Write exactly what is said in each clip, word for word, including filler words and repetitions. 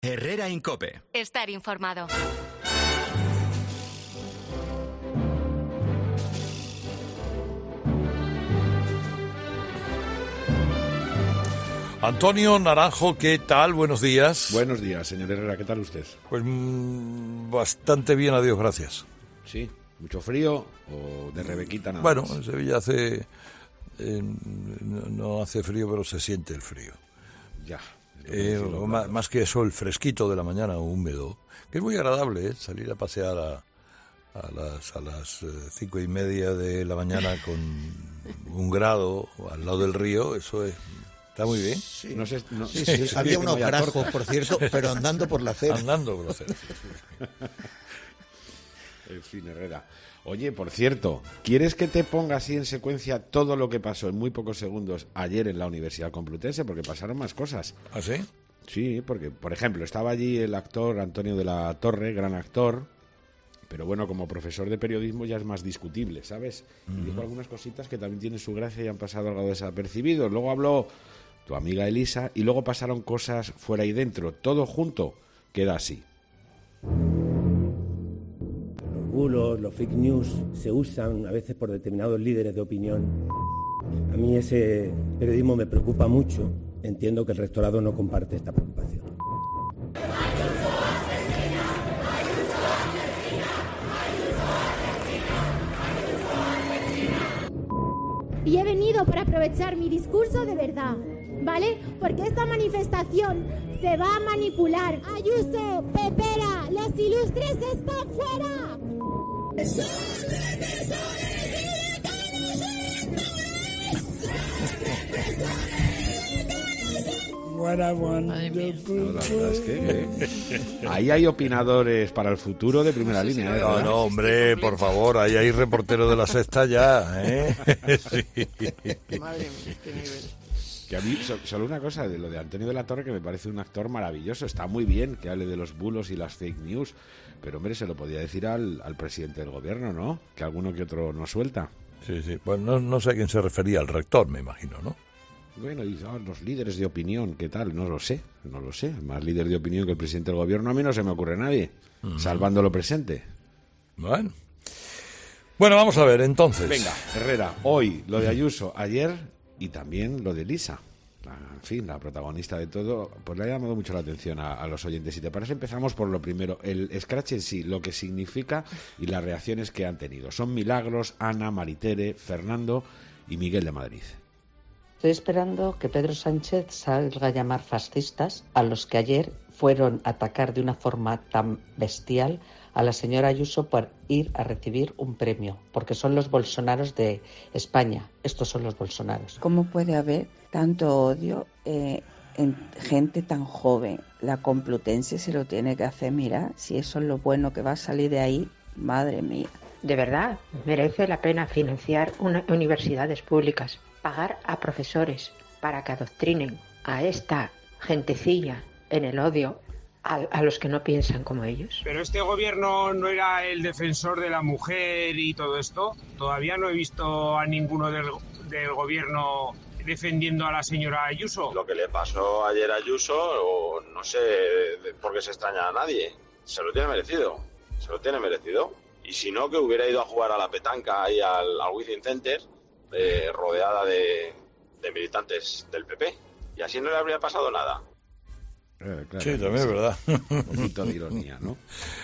Herrera Incope. Estar informado. Antonio Naranjo, ¿qué tal? Buenos días. Buenos días, señor Herrera, ¿qué tal usted? Pues mmm, bastante bien, adiós, gracias. Sí, ¿mucho frío o de Rebequita nada Bueno, más? en Sevilla hace... Eh, no, no hace frío, pero se siente el frío. Ya. Eh, más, más que eso, el fresquito de la mañana húmedo, que es muy agradable, ¿eh? Salir a pasear a, a las, a las cinco y media de la mañana con un grado al lado del río, eso es... Está muy bien. Sí, no sé, no, sí, sí, sí. Había unos grajos, por cierto, pero andando por la acera. Andando por la acera. En fin, Herrera. Oye, por cierto, ¿quieres que te ponga así en secuencia todo lo que pasó en muy pocos segundos ayer en la Universidad Complutense? Porque pasaron más cosas. ¿Ah, sí? Sí, porque, por ejemplo, estaba allí el actor Antonio de la Torre, gran actor, pero bueno, como profesor de periodismo ya es más discutible, ¿sabes? Uh-huh. Y dijo algunas cositas que también tienen su gracia y han pasado algo desapercibidos. Luego habló tu amiga Elisa y luego pasaron cosas fuera y dentro. Todo junto queda así. Los bulos, los fake news se usan a veces por determinados líderes de opinión. A mí ese periodismo me preocupa mucho. Entiendo que el rectorado no comparte esta preocupación. Y he venido para aprovechar mi discurso de verdad, ¿vale? Porque esta manifestación se va a manipular. Ayuso, Pepera, los ilustres están fuera. No, la verdad es que, que ahí hay opinadores para el futuro de primera línea. ¿eh? No, no, hombre, por favor, ahí hay reportero de La Sexta ya, ¿eh? Sí. Madre mía, qué nivel. Que a mí, solo una cosa, de lo de Antonio de la Torre, que me parece un actor maravilloso. Está muy bien que hable de los bulos y las fake news, pero hombre, se lo podía decir al, al presidente del gobierno, ¿no? Que alguno que otro no suelta. Sí, sí, pues no, no sé a quién se refería, al rector, me imagino, ¿no? Bueno, y oh, los líderes de opinión, ¿qué tal? No lo sé, no lo sé. Más líder de opinión que el presidente del gobierno, a mí no se me ocurre nadie, uh-huh. Salvando lo presente. Bueno. Bueno, vamos a ver, entonces. Venga, Herrera, hoy lo de Ayuso, ayer y también lo de Elisa. En fin, la protagonista de todo, pues le ha llamado mucho la atención a, a los oyentes. Si te parece, empezamos por lo primero, el scratch en sí, lo que significa y las reacciones que han tenido. Son Milagros, Ana, Maritere, Fernando y Miguel de Madrid. Estoy esperando que Pedro Sánchez salga a llamar fascistas a los que ayer fueron a atacar de una forma tan bestial a la señora Ayuso por ir a recibir un premio, porque son los bolsonaros de España. Estos son los bolsonaros. ¿Cómo puede haber tanto odio eh, en gente tan joven? La Complutense se lo tiene que hacer mirar. Si eso es lo bueno que va a salir de ahí, madre mía. De verdad, merece la pena financiar una, universidades públicas, pagar a profesores para que adoctrinen a esta gentecilla en el odio a, a los que no piensan como ellos. Pero este gobierno no era el defensor de la mujer y todo esto. Todavía no he visto a ninguno del, del gobierno defendiendo a la señora Ayuso. Lo que le pasó ayer a Ayuso, o no sé por qué se extraña a nadie. Se lo tiene merecido, se lo tiene merecido. Y si no, que hubiera ido a jugar a la petanca ahí al, al Wizzing Center, eh, rodeada de, de militantes del P P. Y así no le habría pasado nada. Eh, claro, sí, también es verdad. Un poquito de ironía, ¿no?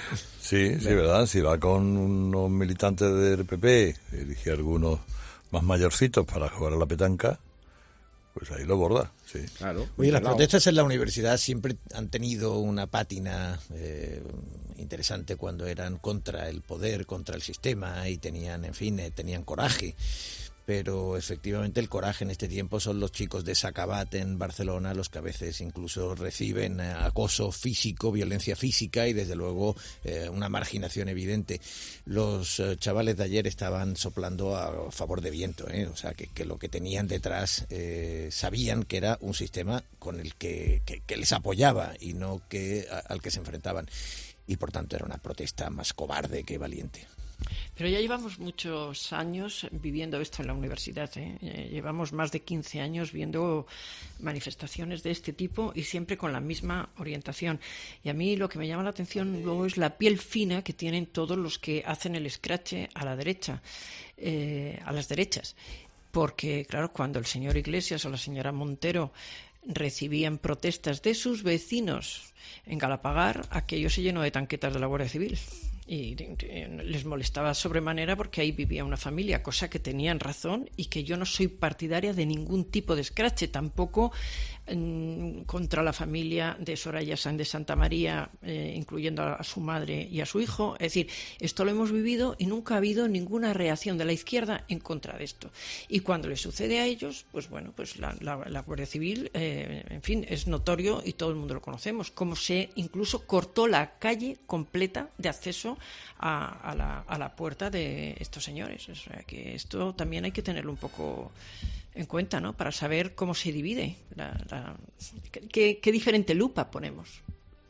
Sí, sí, verdad. Si va con unos militantes del P P, elige algunos más mayorcitos para jugar a la petanca, pues ahí lo borda, sí. Claro. Oye, las protestas en la universidad siempre han tenido una pátina eh, interesante cuando eran contra el poder, contra el sistema y tenían, en fin, eh, tenían coraje. Pero efectivamente el coraje en este tiempo son los chicos de Sacabat en Barcelona, los que a veces incluso reciben eh, acoso físico, violencia física y desde luego eh, una marginación evidente. Los eh, chavales de ayer estaban soplando a favor de viento, ¿eh? O sea que, que lo que tenían detrás eh, sabían que era un sistema con el que, que, que les apoyaba y no que a, al que se enfrentaban. Y por tanto era una protesta más cobarde que valiente. Pero ya llevamos muchos años viviendo esto en la universidad, ¿eh? Eh, llevamos más de quince años viendo manifestaciones de este tipo y siempre con la misma orientación. Y a mí lo que me llama la atención luego es la piel fina que tienen todos los que hacen el escrache a la derecha, eh, a las derechas. Porque, claro, cuando el señor Iglesias o la señora Montero recibían protestas de sus vecinos en Galapagar, aquello se llenó de tanquetas de la Guardia Civil. Y les molestaba sobremanera porque ahí vivía una familia, cosa que tenían razón, y que yo no soy partidaria de ningún tipo de escrache, tampoco mmm, contra la familia de Soraya Sáenz de Santa María, eh, incluyendo a, a su madre y a su hijo. Es decir, esto lo hemos vivido y nunca ha habido ninguna reacción de la izquierda en contra de esto. Y cuando les sucede a ellos, pues bueno, pues la, la, la Guardia Civil, eh, en fin, es notorio y todo el mundo lo conocemos, como se incluso cortó la calle completa de acceso A, a, la, a la puerta de estos señores. O sea, que esto también hay que tenerlo un poco en cuenta, ¿no? Para saber cómo se divide, la, la, qué, qué diferente lupa ponemos.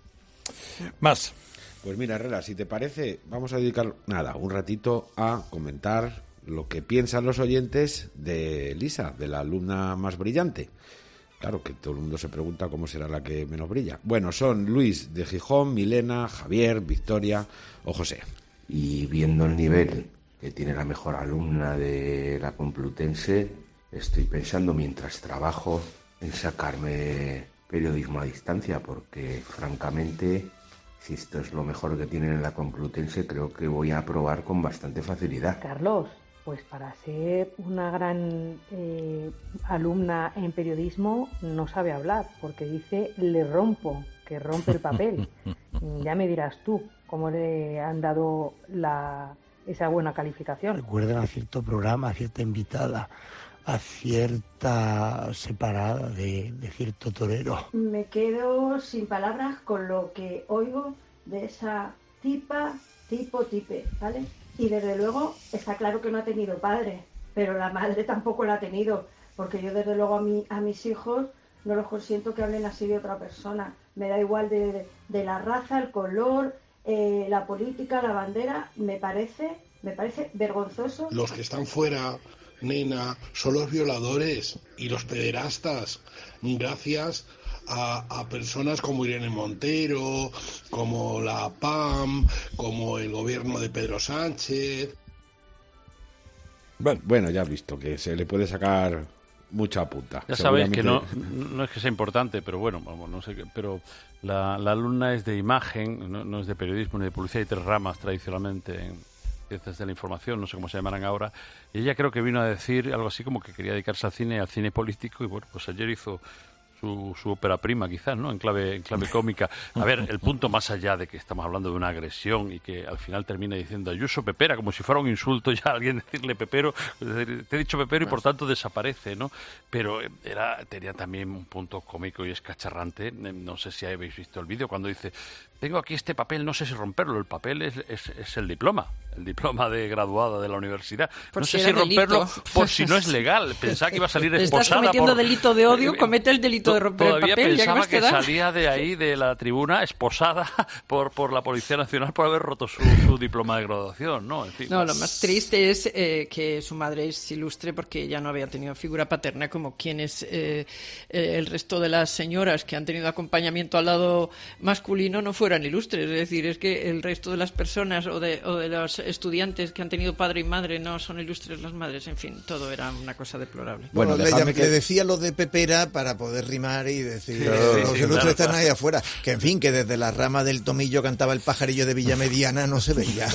Más. Pues mira, Herrera, si te parece, vamos a dedicar, nada, un ratito a comentar lo que piensan los oyentes de Lisa, de la alumna más brillante. Claro que todo el mundo se pregunta cómo será la que menos brilla. Bueno, son Luis de Gijón, Milena, Javier, Victoria o José. Y viendo el nivel que tiene la mejor alumna de la Complutense, estoy pensando mientras trabajo en sacarme periodismo a distancia, porque francamente, si esto es lo mejor que tienen en la Complutense, creo que voy a aprobar con bastante facilidad. Carlos, pues para ser una gran eh, alumna en periodismo no sabe hablar, porque dice le rompo, que rompe el papel. Ya me dirás tú cómo le han dado la, esa buena calificación. Recuerdan a cierto programa, a cierta invitada, a cierta separada de, de cierto torero. Me quedo sin palabras con lo que oigo de esa tipa, tipo, tipe, ¿vale? Y desde luego está claro que no ha tenido padre, pero la madre tampoco la ha tenido, porque yo desde luego a, mi, a mis hijos no los consiento que hablen así de otra persona. Me da igual de, de, de la raza, el color, eh, la política, la bandera, me parece, me parece vergonzoso. Los que están fuera, nena, son los violadores y los pederastas, gracias A, a personas como Irene Montero, como la P A M, como el gobierno de Pedro Sánchez. Bueno, bueno, ya has visto que se le puede sacar mucha punta. Ya sabéis que no, no es que sea importante, pero bueno, vamos, no sé qué, pero la, la alumna es de imagen, no, no es de periodismo ni de publicidad, hay tres ramas tradicionalmente en ciencias de la información, no sé cómo se llamarán ahora, y ella creo que vino a decir algo así como que quería dedicarse al cine, al cine político, y bueno, pues ayer hizo Su, su ópera prima, quizás, ¿no? En clave, en clave cómica. A ver, el punto más allá de que estamos hablando de una agresión y que al final termina diciendo Ayuso Pepera, como si fuera un insulto ya a alguien decirle Pepero, te he dicho Pepero y por tanto desaparece, ¿no? Pero era tenía también un punto cómico y escacharrante. No sé si habéis visto el vídeo cuando dice, tengo aquí este papel, no sé si romperlo, el papel es, es, es el diploma, el diploma de graduada de la universidad. Por no si sé si romperlo delito. por si no es legal. Pensaba que iba a salir esposada. Estás cometiendo por... delito de odio, comete el delito de romper Todavía el papel. pensaba ya que, que salía de ahí, de la tribuna, esposada por, por la Policía Nacional por haber roto su, su diploma de graduación, ¿no? En fin. No, lo más triste es eh, que su madre es ilustre porque ella no había tenido figura paterna como quienes eh, eh, el resto de las señoras que han tenido acompañamiento al lado masculino no fueran ilustres. Es decir, es que el resto de las personas o de, o de los estudiantes que han tenido padre y madre no son ilustres las madres. En fin, todo era una cosa deplorable. Bueno, bueno le, que... le decía lo de Pepera para poder rimar y decir, sí, sí, los sí, ilustres claro, están ahí afuera. Que en fin, que desde la rama del tomillo cantaba el pajarillo de Villamediana, no se veía.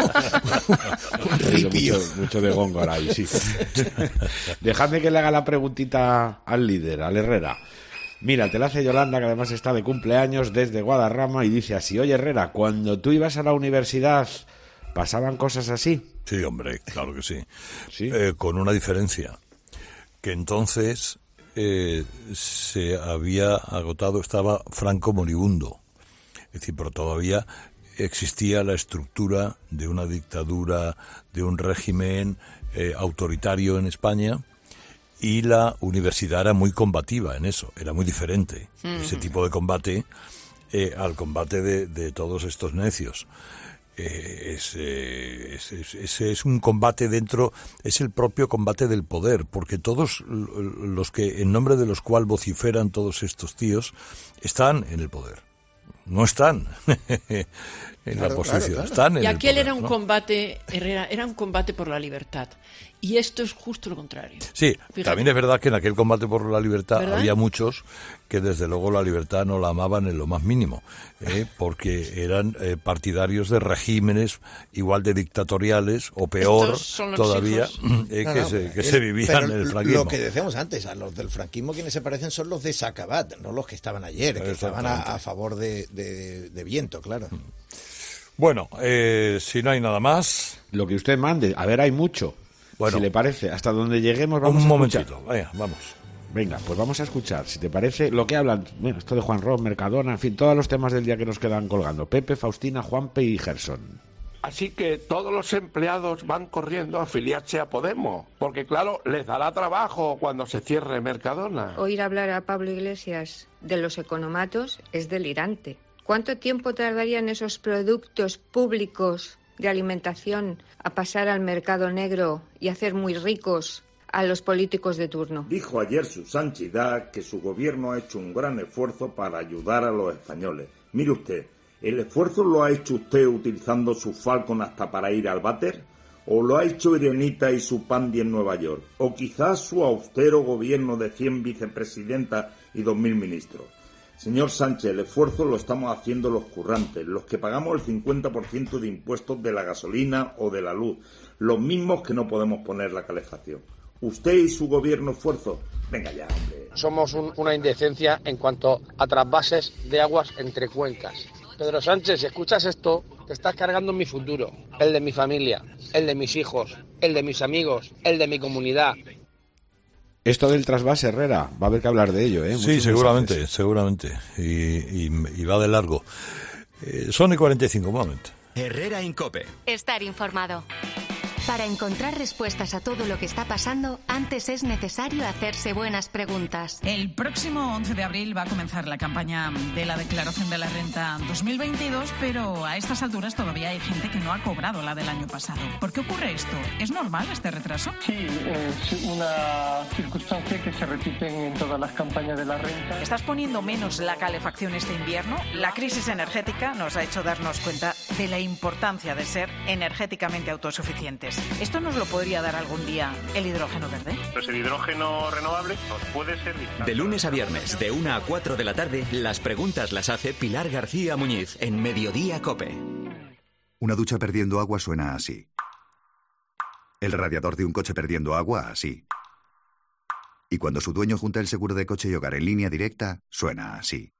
Un ripio. Mucho, mucho de góngora ahí, sí. Dejadme que le haga la preguntita al líder, al Herrera. Mira, te la hace Yolanda, que además está de cumpleaños desde Guadarrama, y dice así: oye, Herrera, cuando tú ibas a la universidad, ¿pasaban cosas así? Sí, hombre, claro que sí. ¿Sí? Eh, con una diferencia, que entonces eh, se había agotado, estaba Franco moribundo. Es decir, pero todavía existía la estructura de una dictadura, de un régimen eh, autoritario en España. Y la universidad era muy combativa en eso, era muy diferente, mm. ese tipo de combate, eh, al combate de, de todos estos necios. Eh, es, eh, es, es, es, es un combate dentro, es el propio combate del poder, porque todos los que, en nombre de los cuales vociferan todos estos tíos, están en el poder. No están en claro, la posición, claro, claro. están en y el aquel poder, era un ¿no? combate, Herrera, era un combate por la libertad. Y esto es justo lo contrario. Sí, Fíjate. También es verdad que en aquel combate por la libertad ¿verdad? Había muchos que desde luego la libertad no la amaban en lo más mínimo, ¿eh? porque eran eh, partidarios de regímenes igual de dictatoriales o peor todavía eh, no, que, no, se, que es, se vivían en el franquismo. Lo que decíamos antes, a los del franquismo quienes se parecen son los de Sacabat, no los que estaban ayer, que estaban a, a favor de, de, de viento, claro. Bueno, eh, si no hay nada más... Lo que usted mande, a ver, hay mucho. Bueno, si le parece, hasta donde lleguemos vamos un a momentito, escuchar. Vaya, vamos. Venga, pues vamos a escuchar, si te parece, lo que hablan, bueno, esto de Juan Ros, Mercadona, en fin, todos los temas del día que nos quedan colgando. Pepe, Faustina, Juanpe y Gerson. Así que todos los empleados van corriendo a afiliarse a Podemos, porque claro, les dará trabajo cuando se cierre Mercadona. Oír hablar a Pablo Iglesias de los economatos es delirante. ¿Cuánto tiempo tardarían esos productos públicos de alimentación a pasar al mercado negro y hacer muy ricos a los políticos de turno? Dijo ayer su santidad que su gobierno ha hecho un gran esfuerzo para ayudar a los españoles. Mire usted, ¿el esfuerzo lo ha hecho usted utilizando su Falcon hasta para ir al váter? ¿O lo ha hecho Irenita y su Pandi en Nueva York? ¿O quizás su austero gobierno de cien vicepresidentas y dos mil ministros? Señor Sánchez, el esfuerzo lo estamos haciendo los currantes, los que pagamos el cincuenta por ciento de impuestos de la gasolina o de la luz, los mismos que no podemos poner la calefacción. ¿Usted y su gobierno esfuerzo? Venga ya, hombre. Somos un, una indecencia en cuanto a trasvases de aguas entre cuencas. Pedro Sánchez, si escuchas esto, te estás cargando mi futuro, el de mi familia, el de mis hijos, el de mis amigos, el de mi comunidad. Esto del trasvase, Herrera, va a haber que hablar de ello, ¿eh? Sí, Muchos seguramente, mensajes. seguramente. Y, y, y va de largo. Eh, son y cuarenta y cinco, un momento. Herrera en COPE. Estar informado. Para encontrar respuestas a todo lo que está pasando, antes es necesario hacerse buenas preguntas. El próximo once de abril va a comenzar la campaña de la declaración de la renta dos mil veintidós, pero a estas alturas todavía hay gente que no ha cobrado la del año pasado. ¿Por qué ocurre esto? ¿Es normal este retraso? Sí, es una circunstancia que se repite en todas las campañas de la renta. ¿Estás poniendo menos la calefacción este invierno? La crisis energética nos ha hecho darnos cuenta de la importancia de ser energéticamente autosuficientes. ¿Esto nos lo podría dar algún día el hidrógeno verde? Pues el hidrógeno renovable nos puede servir. De lunes a viernes, de una a cuatro de la tarde, las preguntas las hace Pilar García Muñiz en Mediodía COPE. Una ducha perdiendo agua suena así. El radiador de un coche perdiendo agua así. Y cuando su dueño junta el seguro de coche y hogar en línea directa, suena así.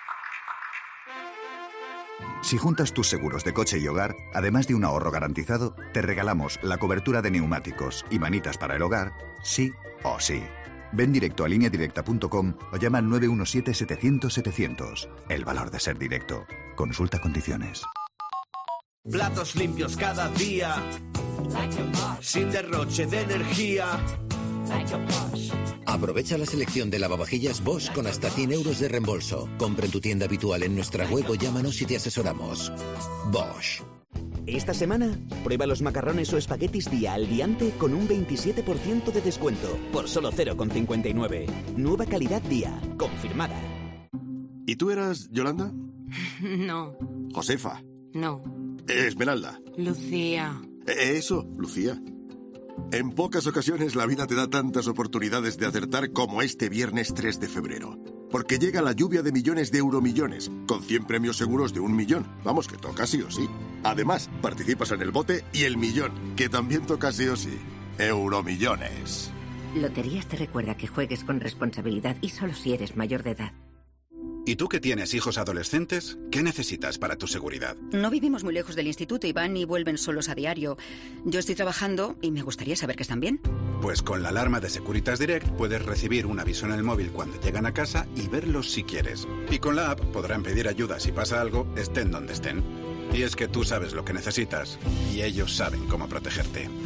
Si juntas tus seguros de coche y hogar, además de un ahorro garantizado, te regalamos la cobertura de neumáticos y manitas para el hogar, sí o sí. Ven directo a línea directa punto com o llama al nueve uno siete, setecientos, setecientos. El valor de ser directo. Consulta condiciones. Platos limpios cada día, sin derroche de energía. Aprovecha la selección de lavavajillas Bosch con hasta cien euros de reembolso. Compra en tu tienda habitual en nuestra web o llámanos y te asesoramos. Bosch. Esta semana, prueba los macarrones o espaguetis Día al Diante con un veintisiete por ciento de descuento, por solo cero coma cincuenta y nueve. Nueva calidad Día, confirmada. ¿Y tú eras Yolanda? No. Josefa. No. Esmeralda. Lucía. Eso, Lucía. En pocas ocasiones la vida te da tantas oportunidades de acertar como este viernes tres de febrero. Porque llega la lluvia de millones de euromillones, con cien premios seguros de un millón. Vamos, que toca sí o sí. Además, participas en el bote y el millón, que también toca sí o sí. Euromillones. Loterías te recuerda que juegues con responsabilidad y solo si eres mayor de edad. ¿Y tú que tienes hijos adolescentes? ¿Qué necesitas para tu seguridad? No vivimos muy lejos del instituto y van y vuelven solos a diario. Yo estoy trabajando y me gustaría saber que están bien. Pues con la alarma de Securitas Direct puedes recibir un aviso en el móvil cuando llegan a casa y verlos si quieres. Y con la app podrán pedir ayuda si pasa algo, estén donde estén. Y es que tú sabes lo que necesitas y ellos saben cómo protegerte.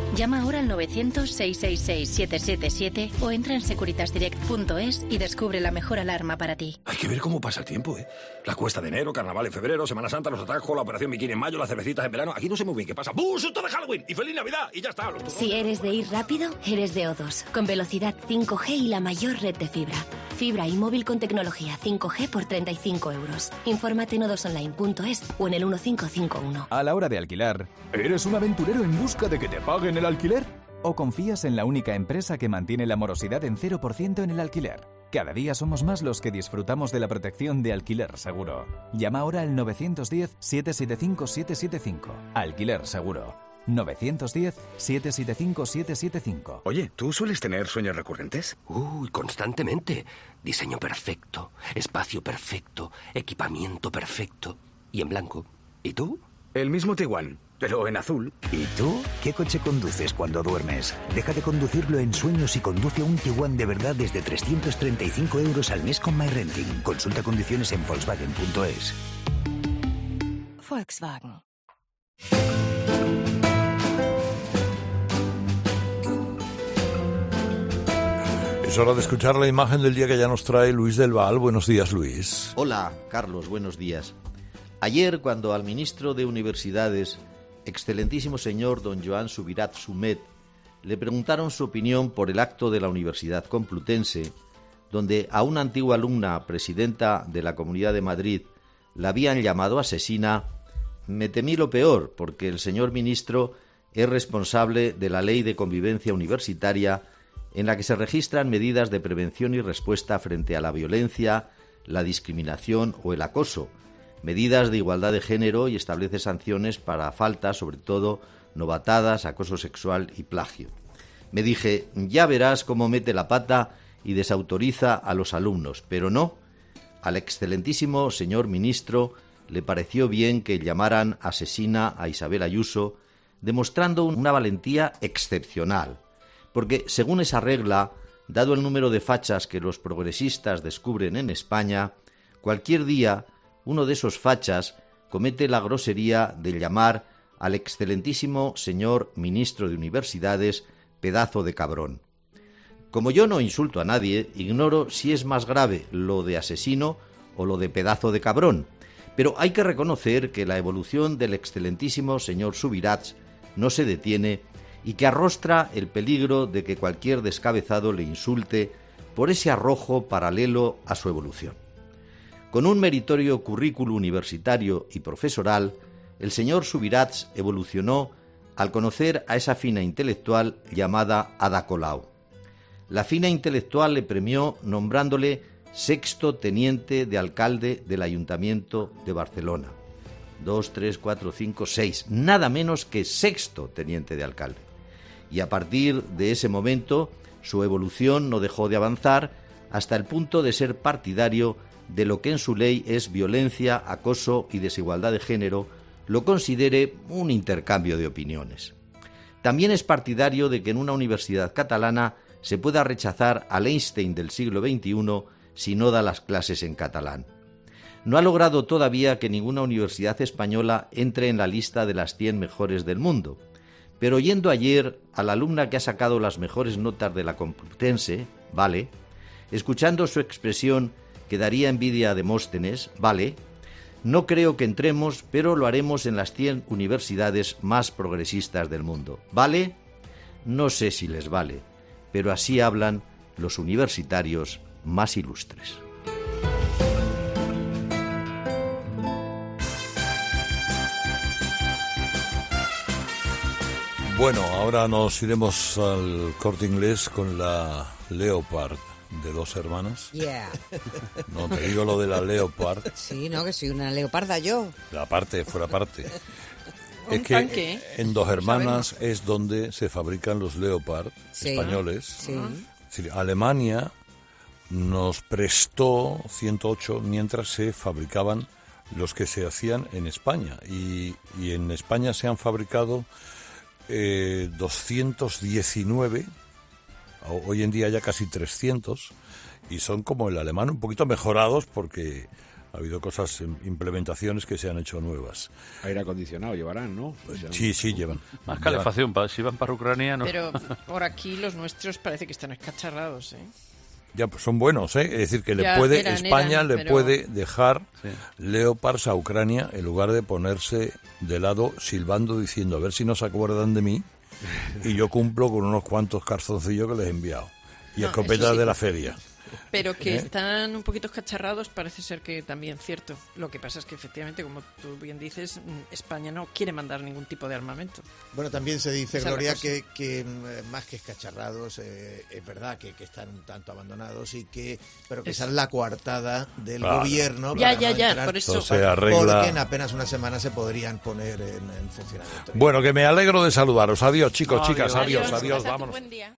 Llama ahora al novecientos, seiscientos sesenta y seis, setecientos setenta y siete o entra en securitasdirect punto es y descubre la mejor alarma para ti. Hay que ver cómo pasa el tiempo, ¿eh? La cuesta de enero, carnaval en febrero, Semana Santa, los atajos, la operación bikini en mayo, las cervecitas en verano. Aquí no sé muy bien qué pasa. ¡Bum! ¡Susto de Halloween! ¡Y feliz Navidad! Y ya está. Los si eres de ir rápido, eres de O dos. Con velocidad cinco G y la mayor red de fibra. Fibra y móvil con tecnología cinco G por treinta y cinco euros. Infórmate en o dos online punto es o en el uno cinco cinco uno. A la hora de alquilar, ¿eres un aventurero en busca de que te paguen el alquiler? ¿O confías en la única empresa que mantiene la morosidad en cero por ciento en el alquiler? Cada día somos más los que disfrutamos de la protección de Alquiler Seguro. Llama ahora al nueve uno cero, siete siete cinco, siete siete cinco. Alquiler Seguro. nueve uno cero, siete siete cinco, siete siete cinco. Oye, ¿tú sueles tener sueños recurrentes? Uy, constantemente. Diseño perfecto, espacio perfecto, equipamiento perfecto y en blanco. ¿Y tú? El mismo Tiguan, pero en azul. ¿Y tú? ¿Qué coche conduces cuando duermes? Deja de conducirlo en sueños y conduce un Tiguan de verdad desde trescientos treinta y cinco euros al mes con MyRenting. Consulta condiciones en volkswagen punto es. Volkswagen. Es hora de escuchar la imagen del día que ya nos trae Luis del Val. Buenos días, Luis. Hola, Carlos, buenos días. Ayer, cuando al ministro de Universidades, excelentísimo señor don Joan Subirats Sumet, le preguntaron su opinión por el acto de la Universidad Complutense, donde a una antigua alumna, presidenta de la Comunidad de Madrid, la habían llamado asesina, me temí lo peor, porque el señor ministro es responsable de la Ley de Convivencia Universitaria, en la que se registran medidas de prevención y respuesta frente a la violencia, la discriminación o el acoso, medidas de igualdad de género y establece sanciones para faltas, sobre todo novatadas, acoso sexual y plagio. Me dije, ya verás cómo mete la pata y desautoriza a los alumnos, pero no. Al excelentísimo señor ministro le pareció bien que llamaran asesina a Isabel Ayuso, demostrando una valentía excepcional, porque según esa regla, dado el número de fachas que los progresistas descubren en España, cualquier día uno de esos fachas comete la grosería de llamar al excelentísimo señor ministro de Universidades pedazo de cabrón. Como yo no insulto a nadie, ignoro si es más grave lo de asesino o lo de pedazo de cabrón, pero hay que reconocer que la evolución del excelentísimo señor Subirats no se detiene y que arrostra el peligro de que cualquier descabezado le insulte por ese arrojo paralelo a su evolución. Con un meritorio currículo universitario y profesoral, el señor Subirats evolucionó al conocer a esa fina intelectual llamada Ada Colau. La fina intelectual le premió nombrándole sexto teniente de alcalde del Ayuntamiento de Barcelona. Dos, tres, cuatro, cinco, seis. Nada menos que sexto teniente de alcalde. Y a partir de ese momento, su evolución no dejó de avanzar hasta el punto de ser partidario de lo que en su ley es violencia, acoso y desigualdad de género, lo considere un intercambio de opiniones. También es partidario de que en una universidad catalana se pueda rechazar al Einstein del siglo veintiuno si no da las clases en catalán. No ha logrado todavía que ninguna universidad española entre en la lista de las cien mejores del mundo, pero oyendo ayer a la alumna que ha sacado las mejores notas de la Complutense, vale, escuchando su expresión que daría envidia a Demóstenes, vale, no creo que entremos, pero lo haremos en las cien universidades más progresistas del mundo. ¿Vale? No sé si les vale, pero así hablan los universitarios más ilustres. Bueno, ahora nos iremos al Corte Inglés con la Leopard de dos hermanas. Yeah. No, te digo lo de la Leopard. Sí, no, que soy una leoparda yo. La parte, fuera parte. Es Un que tanque. en Dos Hermanas es donde se fabrican los Leopard Sí. españoles. Sí. Es decir, Alemania nos prestó ciento ocho mientras se fabricaban los que se hacían en España. Y, y en España se han fabricado eh, doscientos diecinueve, hoy en día ya casi trescientos, y son como el alemán, un poquito mejorados porque Ha habido cosas, implementaciones que se han hecho nuevas. Aire acondicionado llevarán, ¿no? Pues ya... Sí, sí, llevan. Más calefacción, llevan. Si van para Ucrania, ¿no? Pero por aquí los nuestros parece que están escacharrados, ¿eh? Ya, pues son buenos, ¿eh? Es decir, que ya, le puede eran, España eran, le pero... puede dejar sí. Leopards a Ucrania en lugar de ponerse de lado silbando diciendo a ver si no se acuerdan de mí y yo cumplo con unos cuantos calzoncillos que les he enviado y no, escopetas sí. de la feria. Pero que ¿Eh? están un poquito escacharrados parece ser que también cierto. Lo que pasa es que efectivamente, como tú bien dices, España no quiere mandar ningún tipo de armamento. Bueno, también se dice, Esa Gloria, que, que más que escacharrados, eh, es verdad que, que están un tanto abandonados y que, pero que Es- esa es la coartada del Claro. gobierno. Ya, para ya, no ya, entrar, por eso- Eso se arregla. Porque en apenas una semana se podrían poner en, en funcionamiento. Bueno, que me alegro de saludaros. Adiós, chicos, Adiós. chicas, adiós, Adiós, adiós, pásate un vámonos. buen día.